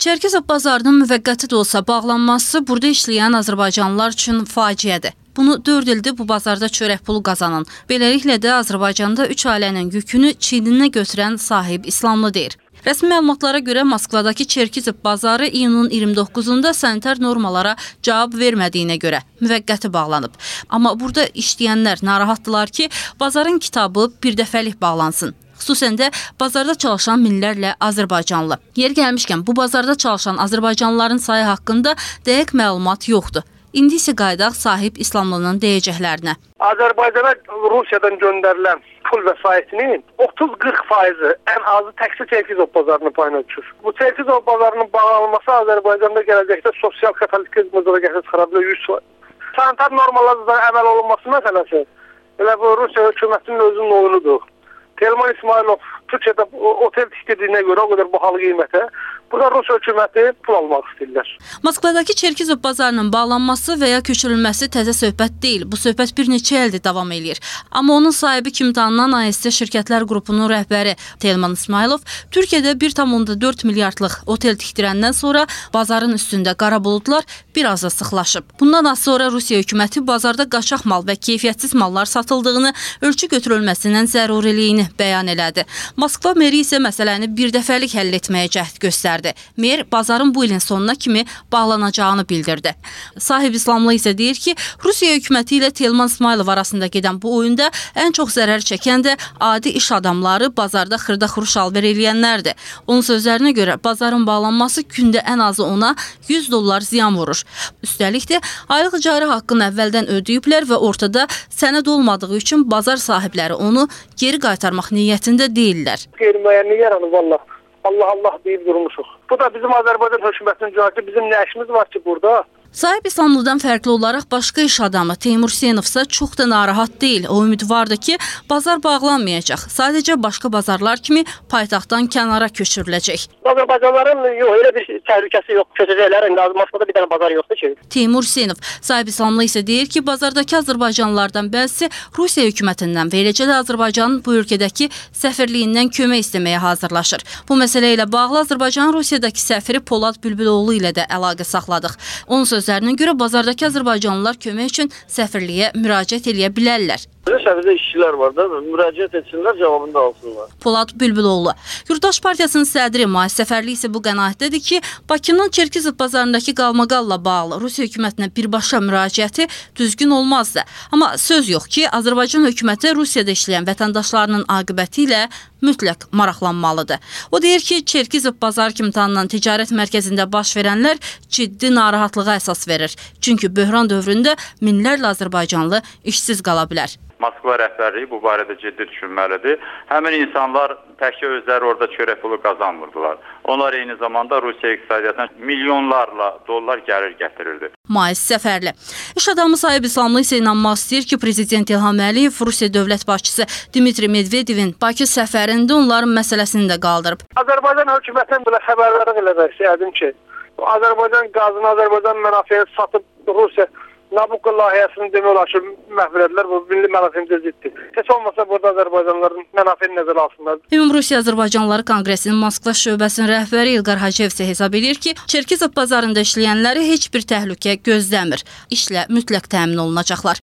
Çerkezov bazarının müvəqqəti də olsa bağlanması burada işləyən azərbaycanlılar üçün faciədir. Bunu 4 ildir bu bazarda çörək pulu qazanan, beləliklə də Azərbaycanda 3 ailənin yükünü çiyninə götürən Sahib İslamlı deyir. Rəsmi məlumatlara görə Moskvadakı Çerkezov bazarı iyunun 29-da sanitar normalara cavab vermədiyinə görə müvəqqəti bağlanıb. Amma burada işləyənlər narahatdılar ki, bazarın kitabı birdəfəlik bağlansın. Xüsusən də bazarda çalışan minlərlə azərbaycanlı. Yer gəlmişkən bu bazarda çalışan azərbaycanlıların sayı haqqında dəqiq məlumat yoxdur. İndi isə qaydaq Sahib İslamlının deyəcəklərinə. Azərbaycana Rusiyadan göndərilən pul vəsaitinin 30-40% ən azı təkcə Çerkezov bazarının payına düşür. Bu Çerkezov bazarının bağlanması Azərbaycanda gələcəkdə sosial kataklizmə gətirib çıxara bilər 100%. Sanitar normalardan əməl olunması məsələsi elə bu Rusiya hökumətinin özünün oyunudur. Telman İsmailov Türkiyədə otel tikdirdiyinə görə o qədər bahalı qiymətə, burada Rus hökuməti pul almaq istəyirlər. Moskvadakı Çerkezov bazarının bağlanması və ya köçürülməsi təzə söhbət deyil. Bu söhbət bir neçə ildir davam edir. Amma onun sahibi kimi tanınan AST şirkətlər qrupunun rəhbəri Telman İsmailov Türkiyədə 1,4 milyardlıq otel tikdirəndən sonra bazarın üstündə qara buludlar biraz da sıxlaşıb. Bundan az sonra Rusiya hökuməti bazarda qaçaq mal və keyfiyyətsiz mallar satıldığını, ölçü götürülməsinin zəruriliyini bəyan elədi. Moskva meri isə məsələni birdəfəlik həll etməyə cəhd göstərdi. Mer bazarın bu ilin sonuna kimi bağlanacağını bildirdi. Sahib İslamlı isə deyir ki, Rusiya hökuməti ilə Telman İsmailov arasında gedən bu oyunda ən çox zərər çəkən də adi iş adamları, bazarda xırda-xuruş alver eləyənlərdir. Onun sözlərinə görə bazarın bağlanması gündə ən azı ona $100 ziyan vurur. Üstəlik də aylıq icra haqqını əvvəldən ödəyiblər və ortada sənəd olmadığı üçün bazar sahibləri onu geri qaytarmaq niyyətində deyirlər. Qeyri-müəyyənlik yaranır vallah. Allah deyib durmuşuq. Bu da bizim Azərbaycan hökumətinin cəhəti, bizim nə işimiz var ki burada? Sahib İslamlıdan fərqli olaraq başqa iş adamı Teymur Hüseynovsa çox da narahat deyil. O ümidvardır ki, bazar bağlanmayacaq. Sadəcə başqa bazarlar kimi paytaxtdan kənara köçürüləcək. Azərbaycanların yox, elə bir təhlükəsi yox. Köçəcəklər, indi Moskvada bir dənə bazar yoxdur ki. Teymur Hüseynov Sahib İslamlı isə deyir ki, bazardakı azərbaycanlılardan bəzisi Rusiya hökumətindən və eləcə də Azərbaycanın bu ölkədəki səfirliyindən kömək istəməyə hazırlaşır. Bu məsələ ilə bağlı Azərbaycanın Rusiyadakı səfiri Polad Bülbüloğlu ilə də əlaqə saxladıq. Onun sözlərinə görə bazardakı azərbaycanlılar kömək üçün səfirliyə müraciət eləyə bilərlər. Bizdə işçilər var da, müraciət etsinlər, cavabını da alsınlar. Polad Bülbüloğlu. Yurttaş Partiyasının sədri Mais Səfərli isə bu qənaətdədir ki, Bakının Çerkezov bazarındakı qalmaqalla bağlı Rusiya hökumətinə birbaşa müraciəti düzgün olmazdı. Amma söz yox ki, Azərbaycan hökuməti Rusiyada işləyən vətəndaşlarının aqibəti ilə mütləq maraqlanmalıdır. O deyir ki, Çerkezov bazar kimi tanınan ticarət mərkəzində baş verənlər ciddi narahatlığa əsas verir. Çünki böhran dövründə minlərlə azərbaycanlı işsiz qala bilər. Moskva rəhbərliyi bu barədə ciddi düşünməlidir. Həmin insanlar təkcə özləri orada çörək pulu qazanmırdılar. Onlar eyni zamanda Rusiya iqtisadiyyatına milyonlarla dollar gəlir gətirirdi. Mais Səfərli. İş adamı Sahib İslamlı isə inanmaq istəyir ki, Prezident İlham Əliyev Rusiya dövlət başçısı Dmitri Medvedevin Bakı səfərində onların məsələsini də qaldırıb. Azərbaycan hökumətindən belə xəbərləri eləmək istəyirdim ki, Azərbaycan qazını, Azərbaycan mənafeyini satıb Rusiya Nabucco layihəsini demək olar ki, məhv edilər, bu milli mənafeyimizə ziddir. Heç olmasa burada Azərbaycanlıların mənafeyini nəzərə alsınlar. Ümumrusiya Azərbaycanlıları Konqresinin Moskva şöbəsinin rəhbəri İlqar Hacıyev isə hesab edir ki, Çerkezov bazarında işləyənləri heç bir təhlükə gözləmir. İşlə mütləq təmin olunacaqlar.